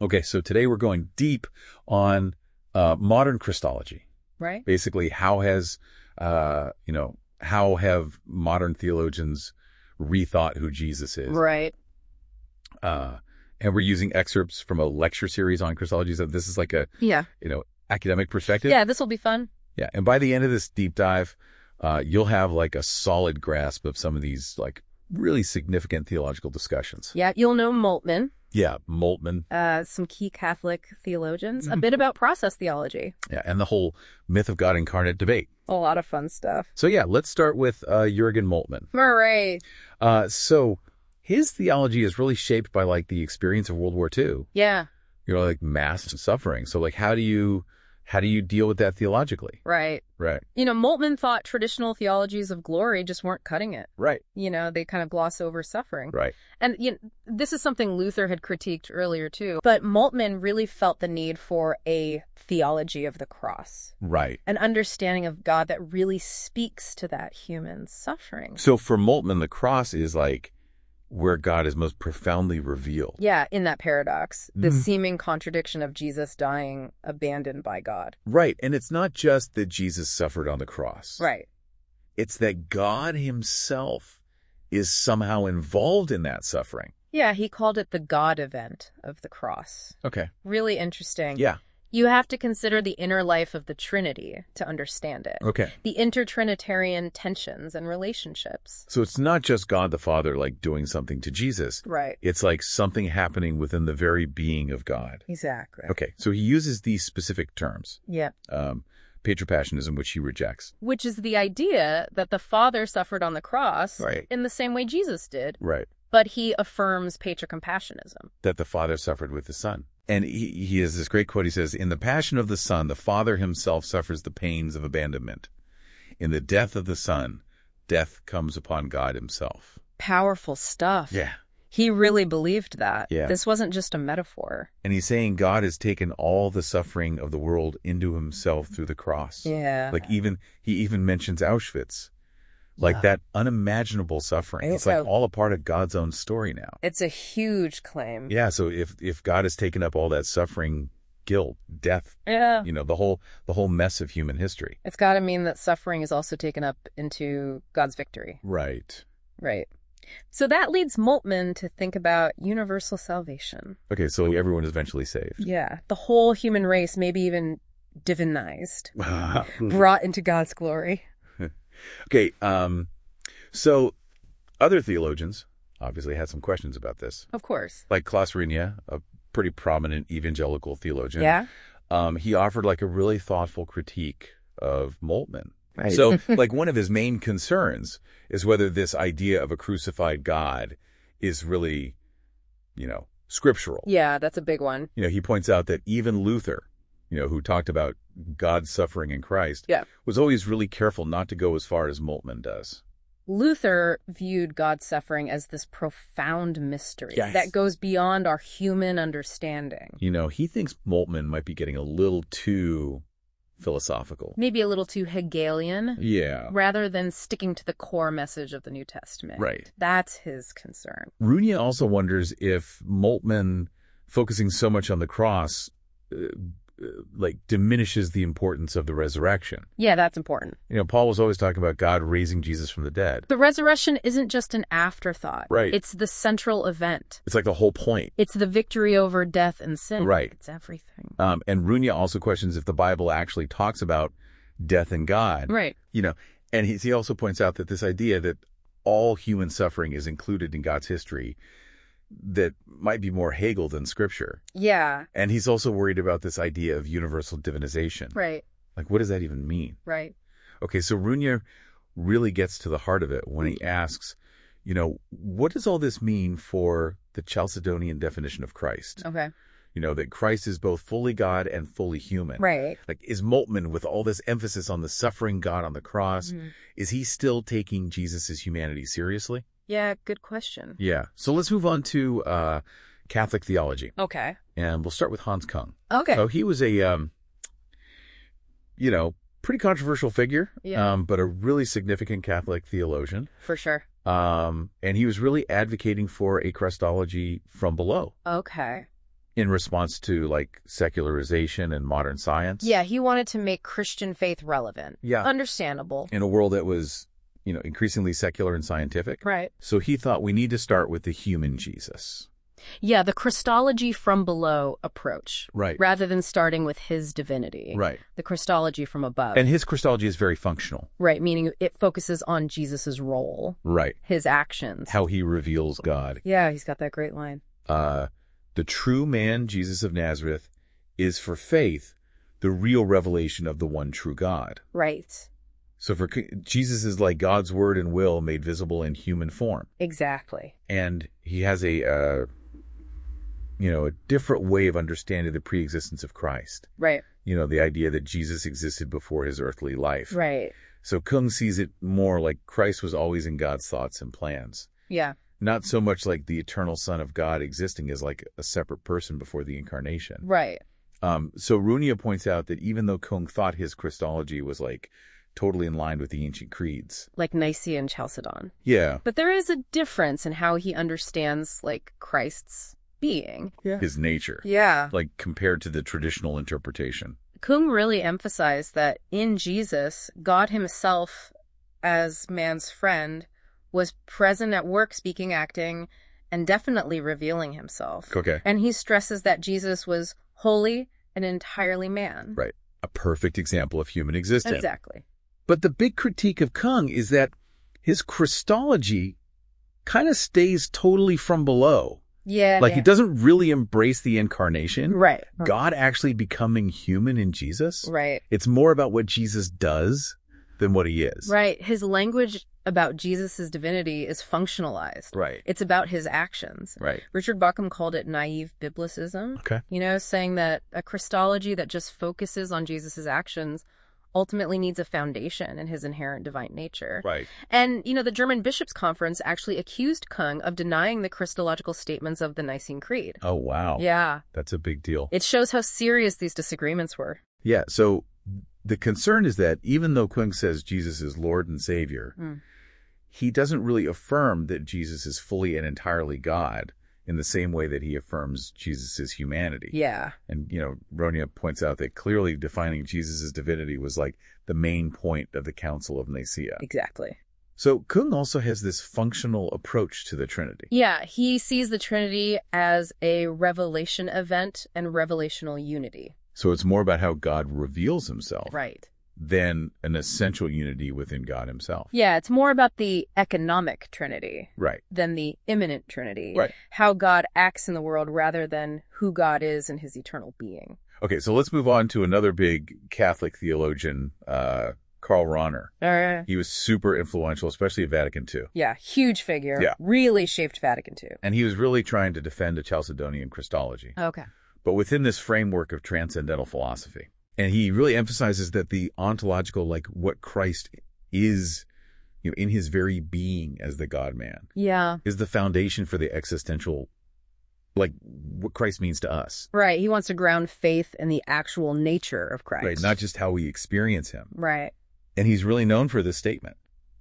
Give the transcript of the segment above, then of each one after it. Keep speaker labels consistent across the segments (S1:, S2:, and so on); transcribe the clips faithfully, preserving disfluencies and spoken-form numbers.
S1: Okay, so today we're going deep on uh, modern Christology.
S2: Right.
S1: Basically, how has, uh, you know, how have modern theologians rethought who Jesus is?
S2: Right.
S1: Uh, and we're using excerpts from a lecture series on Christology. So this is like a,
S2: Yeah.
S1: you know, academic perspective.
S2: Yeah, this will be fun.
S1: Yeah. And by the end of this deep dive, uh, you'll have like a solid grasp of some of these like really significant theological discussions.
S2: Yeah, you'll know Moltmann,
S1: Yeah. Moltmann.
S2: uh, some key Catholic theologians, a bit about process theology.
S1: Yeah. And the whole myth of God incarnate debate.
S2: A lot of fun stuff.
S1: So yeah, let's start with uh, Jürgen Moltmann.
S2: Hooray.
S1: Uh, so his theology is really shaped by like the experience of World War Two.
S2: Yeah,
S1: You know, like mass suffering. So like, how do you, how do you deal with that theologically?
S2: right.
S1: Right.
S2: You know, Moltmann thought traditional theologies of glory just weren't cutting it.
S1: Right.
S2: You know, they kind of gloss over suffering.
S1: Right.
S2: And you know, this is something Luther had critiqued earlier, too. But Moltmann really felt the need for a theology of the cross,
S1: Right.
S2: an understanding of God that really speaks to that human suffering.
S1: So for Moltmann, the cross is like where God is most profoundly revealed.
S2: Yeah, in that paradox, the
S1: Mhm.
S2: seeming contradiction of Jesus dying abandoned by God.
S1: Right. And it's not just that Jesus suffered on the cross.
S2: Right.
S1: It's that God himself is somehow involved in that suffering.
S2: Yeah, he called it the God event of the cross.
S1: Okay.
S2: Really interesting.
S1: Yeah.
S2: You have to consider the inner life of the Trinity to understand it.
S1: Okay.
S2: The intertrinitarian tensions and relationships.
S1: So it's not just God the Father like doing something to Jesus.
S2: Right.
S1: It's like something happening within the very being of God.
S2: Exactly.
S1: Okay. So he uses these specific terms,
S2: Yeah.
S1: um, patropassionism, which he rejects.
S2: Which is the idea that the Father suffered on the cross
S1: Right.
S2: in the same way Jesus did,
S1: Right.
S2: but he affirms patrocompassionism.
S1: That the Father suffered with the Son. And he, he has this great quote. He says, in the passion of the Son, the Father himself suffers the pains of abandonment. In the death of the Son, death comes upon God himself.
S2: Powerful stuff.
S1: Yeah.
S2: He really believed that.
S1: Yeah.
S2: This wasn't just a metaphor.
S1: And he's saying God has taken all the suffering of the world into himself through the cross.
S2: Yeah.
S1: Like even, he even mentions Auschwitz. Like
S2: Yeah.
S1: that unimaginable suffering. It's like all a part of God's own story now.
S2: It's a huge claim.
S1: Yeah. So if, if God has taken up all that suffering, guilt, death,
S2: Yeah.
S1: you know, the whole, the whole mess of human history.
S2: It's got to mean that suffering is also taken up into God's victory.
S1: Right.
S2: Right. So that leads Moltmann to think about universal salvation.
S1: Okay. So everyone is eventually saved.
S2: Yeah. The whole human race, maybe even divinized, brought into God's glory.
S1: Okay. Um, so other theologians obviously had some questions about this.
S2: Of course.
S1: Like Klaus Renia, a pretty prominent evangelical theologian.
S2: Yeah.
S1: Um, he offered like a really thoughtful critique of Moltmann.
S2: Right.
S1: So like one of his main concerns is whether this idea of a crucified God is really, you know, scriptural.
S2: Yeah, that's a big one.
S1: You know, he points out that even Luther, you know, who talked about God's suffering in Christ,
S2: Yeah.
S1: was always really careful not to go as far as Moltmann does.
S2: Luther viewed God's suffering as this profound mystery
S1: Yes.
S2: that goes beyond our human understanding.
S1: You know, he thinks Moltmann might be getting a little too philosophical.
S2: Maybe a little too Hegelian,
S1: Yeah.
S2: rather than sticking to the core message of the New Testament.
S1: Right.
S2: That's his concern.
S1: Runia also wonders if Moltmann focusing so much on the cross uh, uh, like diminishes the importance of the resurrection.
S2: Yeah, that's important.
S1: You know, Paul was always talking about God raising Jesus from the dead.
S2: The resurrection isn't just an afterthought.
S1: Right.
S2: It's the central event.
S1: It's like the whole point.
S2: It's the victory over death and sin.
S1: Right.
S2: It's everything.
S1: Um, and Runia also questions if the Bible actually talks about death and God.
S2: Right.
S1: You know, and he, he also points out that this idea that all human suffering is included in God's history that might be more Hegel than Scripture.
S2: Yeah.
S1: And he's also worried about this idea of universal divinization.
S2: Right.
S1: Like, what does that even mean?
S2: Right.
S1: Okay, so Runia really gets to the heart of it when he asks, you know, what does all this mean for the Chalcedonian definition of Christ?
S2: Okay.
S1: You know, that Christ is both fully God and fully human.
S2: Right.
S1: Like, is Moltmann, with all this emphasis on the suffering God on the cross,
S2: Mhm.
S1: is he still taking Jesus' humanity seriously?
S2: Yeah, good question.
S1: Yeah. So let's move on to uh, Catholic theology.
S2: Okay.
S1: And we'll start with Hans Kung.
S2: Okay.
S1: So he was a, um, you know, pretty controversial figure,
S2: Yeah.
S1: um, but a really significant Catholic theologian.
S2: For sure.
S1: Um, and he was really advocating for a Christology from below.
S2: Okay.
S1: in response to like secularization and modern science.
S2: Yeah, he wanted to make Christian faith relevant.
S1: Yeah.
S2: Understandable.
S1: In a world that was, you know, increasingly secular and scientific.
S2: Right.
S1: So he thought we need to start with the human Jesus.
S2: Yeah, the Christology from below approach.
S1: Right.
S2: Rather than starting with his divinity.
S1: Right.
S2: The Christology from above.
S1: And his Christology is very functional.
S2: Right, meaning it focuses on Jesus's role.
S1: Right.
S2: His actions.
S1: How he reveals God.
S2: Yeah, he's got that great line.
S1: Uh, the true man, Jesus of Nazareth, is for faith the real revelation of the one true God.
S2: Right.
S1: So for Jesus is like God's word and will made visible in human form.
S2: Exactly.
S1: And he has a, uh, you know, a different way of understanding the preexistence of Christ.
S2: Right.
S1: You know, the idea that Jesus existed before his earthly life.
S2: Right.
S1: So Kung sees it more like Christ was always in God's thoughts and plans.
S2: Yeah.
S1: Not so much like the eternal Son of God existing as like a separate person before the incarnation.
S2: Right.
S1: Um, so Runia points out that even though Kung thought his Christology was like totally in line with the ancient creeds.
S2: Like Nicaea and Chalcedon.
S1: Yeah.
S2: But there is a difference in how he understands, like, Christ's being.
S1: Yeah. His nature.
S2: Yeah.
S1: Like compared to the traditional interpretation.
S2: Kung really emphasized that in Jesus, God himself, as man's friend, was present at work, speaking, acting, and definitely revealing himself.
S1: Okay.
S2: And he stresses that Jesus was holy and entirely man.
S1: Right. A perfect example of human existence.
S2: Exactly.
S1: But the big critique of Kung is that his Christology kind of stays totally from below.
S2: Yeah.
S1: Like
S2: yeah.
S1: he doesn't really embrace the incarnation.
S2: Right.
S1: God actually becoming human in Jesus.
S2: Right.
S1: It's more about what Jesus does than what he is.
S2: Right. His language about Jesus' divinity is functionalized.
S1: Right.
S2: It's about his actions.
S1: Right.
S2: Richard Bauckham called it naive biblicism.
S1: Okay.
S2: You know, saying that a Christology that just focuses on Jesus' actions ultimately needs a foundation in his inherent divine nature.
S1: Right.
S2: And, you know, the German Bishops' Conference actually accused Kung of denying the Christological statements of the Nicene Creed.
S1: Oh, wow.
S2: Yeah.
S1: That's a big deal.
S2: It shows how serious these disagreements were.
S1: Yeah. So the concern is that even though Kung says Jesus is Lord and Savior,
S2: Mm.
S1: he doesn't really affirm that Jesus is fully and entirely God in the same way that he affirms Jesus' humanity.
S2: Yeah.
S1: And, you know, Ronia points out that clearly defining Jesus' divinity was like the main point of the Council of Nicaea.
S2: Exactly.
S1: So Kung also has this functional approach to the Trinity.
S2: Yeah, he sees the Trinity as a revelation event and revelational unity.
S1: So it's more about how God reveals himself.
S2: Right.
S1: Than an essential unity within God himself.
S2: Yeah, it's more about the economic Trinity.
S1: Right.
S2: Than the immanent Trinity.
S1: Right.
S2: How God acts in the world rather than who God is in his eternal being.
S1: Okay, so let's move on to another big Catholic theologian, uh, Karl Rahner.
S2: All right.
S1: He was super influential, especially at Vatican Two.
S2: Yeah, huge figure.
S1: Yeah.
S2: Really shaped Vatican Two.
S1: And he was really trying to defend a Chalcedonian Christology.
S2: Okay.
S1: But within this framework of transcendental philosophy. And he really emphasizes that the ontological, like what Christ is, you know, in his very being as the God-man,
S2: Yeah.
S1: is the foundation for the existential, like what Christ means to us.
S2: Right. He wants to ground faith in the actual nature of Christ.
S1: Right. Not just how we experience him.
S2: Right.
S1: And he's really known for this statement.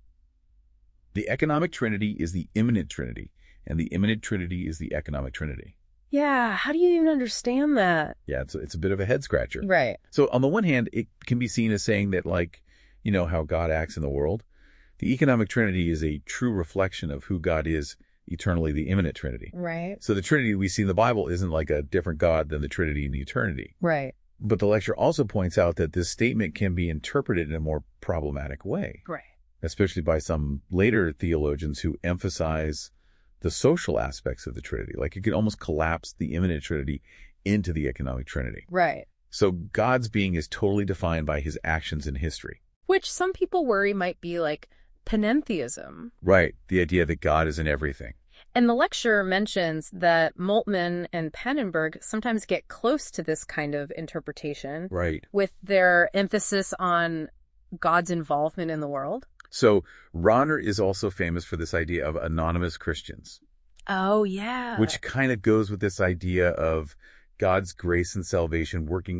S1: The economic trinity is the immanent trinity, and the immanent trinity is the economic trinity.
S2: Yeah. How do you even understand that?
S1: Yeah, it's a, it's a bit of a head scratcher.
S2: Right.
S1: So on the one hand, it can be seen as saying that, like, you know, how God acts in the world. The economic trinity is a true reflection of who God is eternally, the immanent trinity.
S2: Right.
S1: So the trinity we see in the Bible isn't like a different God than the trinity in eternity.
S2: Right.
S1: But the lecture also points out that this statement can be interpreted in a more problematic way.
S2: Right.
S1: Especially by some later theologians who emphasize the social aspects of the Trinity. Like it could almost collapse the immanent Trinity into the economic Trinity.
S2: Right.
S1: So God's being is totally defined by his actions in history.
S2: Which some people worry might be like panentheism.
S1: Right. The idea that God is in everything.
S2: And the lecture mentions that Moltmann and Pannenberg sometimes get close to this kind of interpretation.
S1: Right.
S2: With their emphasis on God's involvement in the world.
S1: So Rahner is also famous for this idea of anonymous Christians.
S2: Oh, yeah.
S1: Which kind of goes with this idea of God's grace and salvation working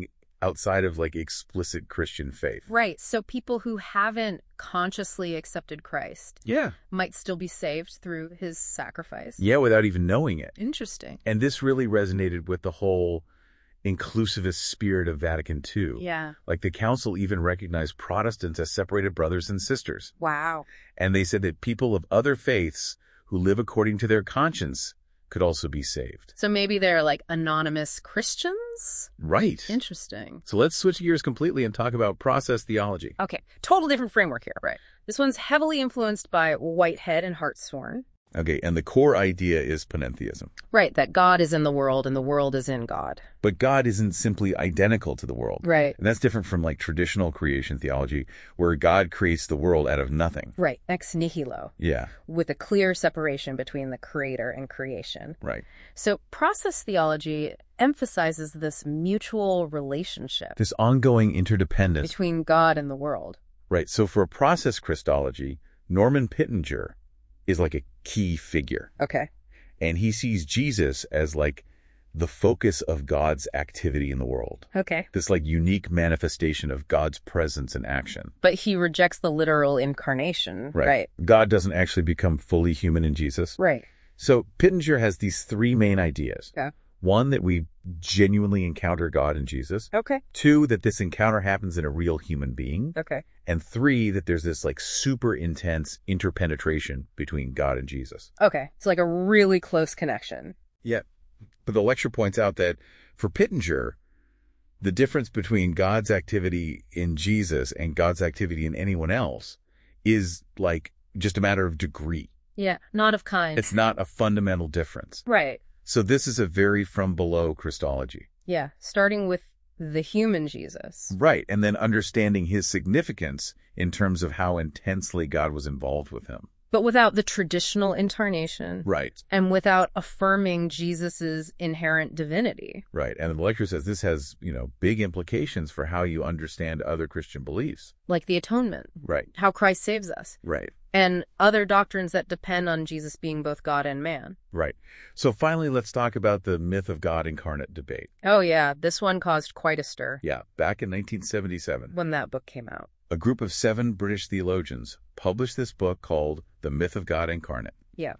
S1: outside of like explicit Christian faith.
S2: Right. So people who haven't consciously accepted Christ
S1: Yeah.
S2: might still be saved through his sacrifice.
S1: Yeah, without even knowing it.
S2: Interesting.
S1: And this really resonated with the whole inclusivist spirit of Vatican Two.
S2: Yeah.
S1: Like the council even recognized Protestants as separated brothers and sisters.
S2: Wow.
S1: And they said that people of other faiths who live according to their conscience could also be saved.
S2: So maybe they're like anonymous Christians?
S1: Right.
S2: Interesting.
S1: So let's switch gears completely and talk about process theology.
S2: Okay. Total different framework here. Right. This one's heavily influenced by Whitehead and Hartshorne.
S1: Okay, and the core idea is panentheism.
S2: Right, that God is in the world and the world is in God.
S1: But God isn't simply identical to the world.
S2: Right.
S1: And that's different from like traditional creation theology, where God creates the world out of nothing.
S2: Right, ex nihilo.
S1: Yeah.
S2: With a clear separation between the creator and creation.
S1: Right.
S2: So process theology emphasizes this mutual relationship.
S1: This ongoing interdependence.
S2: Between God and the world.
S1: Right, so for process Christology, Norman Pittenger is like a key figure.
S2: Okay.
S1: And he sees Jesus as like the focus of God's activity in the world.
S2: Okay.
S1: This like unique manifestation of God's presence and action.
S2: But he rejects the literal incarnation.
S1: Right.
S2: Right.
S1: God doesn't actually become fully human in Jesus.
S2: Right.
S1: So Pittenger has these three main ideas.
S2: Yeah.
S1: One, that we genuinely encounter God in Jesus.
S2: Okay.
S1: Two, that this encounter happens in a real human being.
S2: Okay.
S1: And three, that there's this like super intense interpenetration between God and Jesus.
S2: Okay. It's like a really close connection.
S1: Yeah. But the lecture points out that for Pittenger, the difference between God's activity in Jesus and God's activity in anyone else is like just a matter of degree.
S2: Yeah. Not of kind.
S1: It's not a fundamental difference.
S2: Right.
S1: So this is a very from below Christology.
S2: Yeah. Starting with the human Jesus.
S1: Right. And then understanding his significance in terms of how intensely God was involved with him.
S2: But without the traditional incarnation.
S1: Right.
S2: And without affirming Jesus's inherent divinity.
S1: Right. And the lecture says this has, you know, big implications for how you understand other Christian beliefs.
S2: Like the atonement.
S1: Right.
S2: How Christ saves us.
S1: Right.
S2: And other doctrines that depend on Jesus being both God and man.
S1: Right. So finally, let's talk about the myth of God incarnate debate.
S2: Oh, yeah. This one caused quite a stir.
S1: Yeah. Back in nineteen seventy-seven.
S2: When that book came out.
S1: A group of seven British theologians published this book called The Myth of God Incarnate.
S2: Yeah.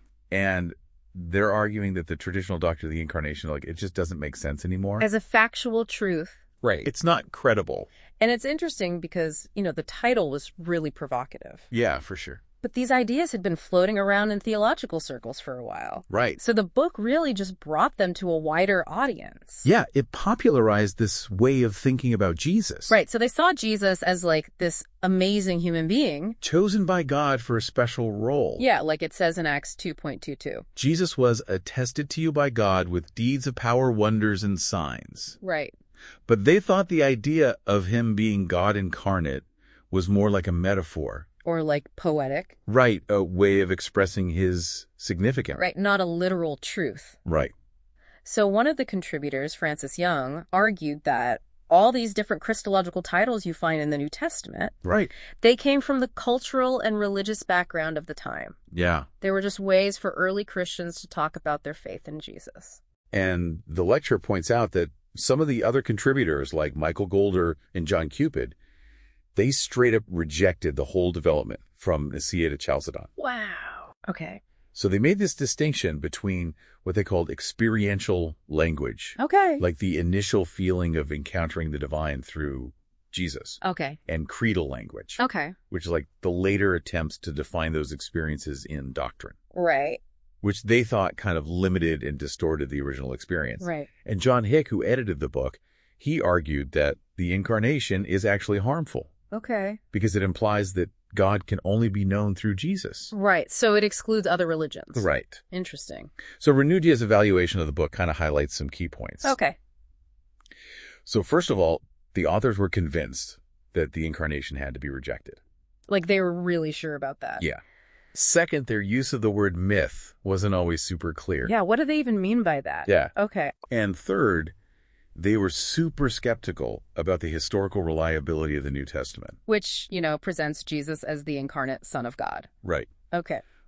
S1: And they're arguing that the traditional doctrine of the incarnation, like, it just doesn't make sense anymore.
S2: As a factual truth.
S1: Right. It's not credible.
S2: And it's interesting because, you know, the title was really provocative.
S1: Yeah, for sure.
S2: But these ideas had been floating around in theological circles for a while.
S1: Right.
S2: So the book really just brought them to a wider audience.
S1: Yeah, it popularized this way of thinking about Jesus.
S2: Right. So they saw Jesus as like this amazing human being.
S1: Chosen by God for a special role.
S2: Yeah, like it says in Acts two point two two.
S1: Jesus was attested to you by God with deeds of power, wonders, and signs.
S2: Right.
S1: But they thought the idea of him being God incarnate was more like a metaphor.
S2: Or like poetic.
S1: Right, a way of expressing his significance.
S2: Right, not a literal truth.
S1: Right.
S2: So one of the contributors, Francis Young, argued that all these different Christological titles you find in the New Testament,
S1: right,
S2: they came from the cultural and religious background of the time.
S1: Yeah.
S2: They were just ways for early Christians to talk about their faith in Jesus.
S1: And the lecture points out that some of the other contributors, like Michael Golder and John Cupid, they straight up rejected the whole development from Nicaea to Chalcedon.
S2: Wow. Okay.
S1: So they made this distinction between what they called experiential language.
S2: Okay.
S1: Like the initial feeling of encountering the divine through Jesus.
S2: Okay.
S1: And creedal language.
S2: Okay.
S1: Which is like the later attempts to define those experiences in doctrine.
S2: Right.
S1: Which they thought kind of limited and distorted the original experience.
S2: Right.
S1: And John Hick, who edited the book, he argued that the incarnation is actually harmful.
S2: Okay.
S1: Because it implies that God can only be known through Jesus.
S2: Right. So it excludes other religions.
S1: Right.
S2: Interesting.
S1: So Renudzia's evaluation of the book kind of highlights some key points.
S2: Okay.
S1: So first of all, the authors were convinced that the incarnation had to be rejected.
S2: Like they were really sure about that.
S1: Yeah. Second, their use of the word myth wasn't always super clear.
S2: Yeah. What do they even mean by that?
S1: Yeah.
S2: Okay.
S1: And third, they were super skeptical about the historical reliability of the New Testament.
S2: Which, you know, presents Jesus as the incarnate Son of God.
S1: Right.
S2: Okay.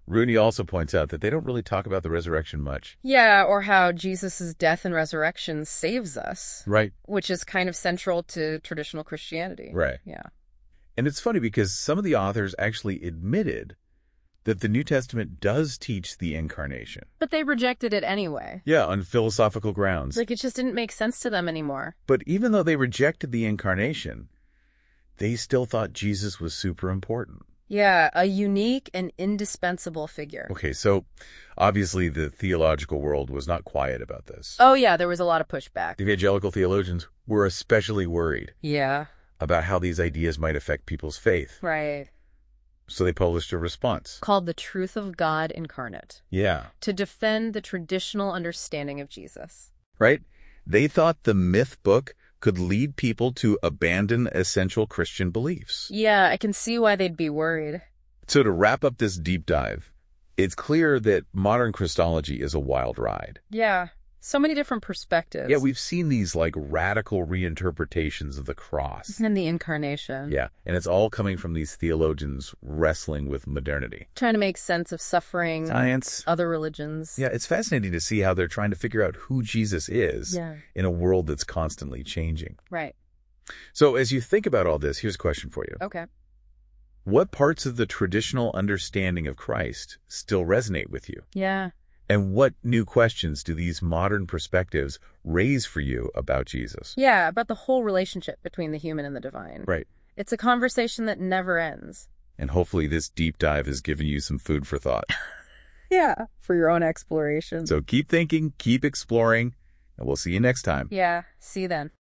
S1: Rooney also points out that they don't really talk about the resurrection much.
S2: Yeah, or how Jesus' death and resurrection saves us.
S1: Right.
S2: Which is kind of central to traditional Christianity.
S1: Right.
S2: Yeah.
S1: And it's funny because some of the authors actually admitted that the New Testament does teach the incarnation.
S2: But they rejected it anyway.
S1: Yeah, on philosophical grounds.
S2: Like, it just didn't make sense to them anymore.
S1: But even though they rejected the incarnation, they still thought Jesus was super important.
S2: Yeah, a unique and indispensable figure.
S1: Okay, so obviously the theological world was not quiet about this.
S2: Oh, yeah, there was a lot of pushback.
S1: The evangelical theologians were especially worried.
S2: Yeah.
S1: About how these ideas might affect people's faith.
S2: Right.
S1: So they published a response.
S2: Called The Truth of God Incarnate.
S1: Yeah.
S2: To defend the traditional understanding of Jesus.
S1: Right? They thought the myth book could lead people to abandon essential Christian beliefs.
S2: Yeah, I can see why they'd be worried.
S1: So to wrap up this deep dive, it's clear that modern Christology is a wild ride.
S2: Yeah. So many different perspectives.
S1: Yeah, we've seen these like radical reinterpretations of the cross.
S2: And the incarnation.
S1: Yeah, and it's all coming from these theologians wrestling with modernity.
S2: Trying to make sense of suffering.
S1: Science.
S2: Other religions.
S1: Yeah, it's fascinating to see how they're trying to figure out who Jesus is
S2: yeah.
S1: in a world that's constantly changing.
S2: Right.
S1: So as you think about all this, here's a question for you.
S2: Okay.
S1: What parts of the traditional understanding of Christ still resonate with you?
S2: Yeah.
S1: And what new questions do these modern perspectives raise for you about Jesus?
S2: Yeah, about the whole relationship between the human and the divine.
S1: Right.
S2: It's a conversation that never ends.
S1: And hopefully this deep dive has given you some food for thought.
S2: Yeah, for your own exploration.
S1: So keep thinking, keep exploring, and we'll see you next time.
S2: Yeah, see you then.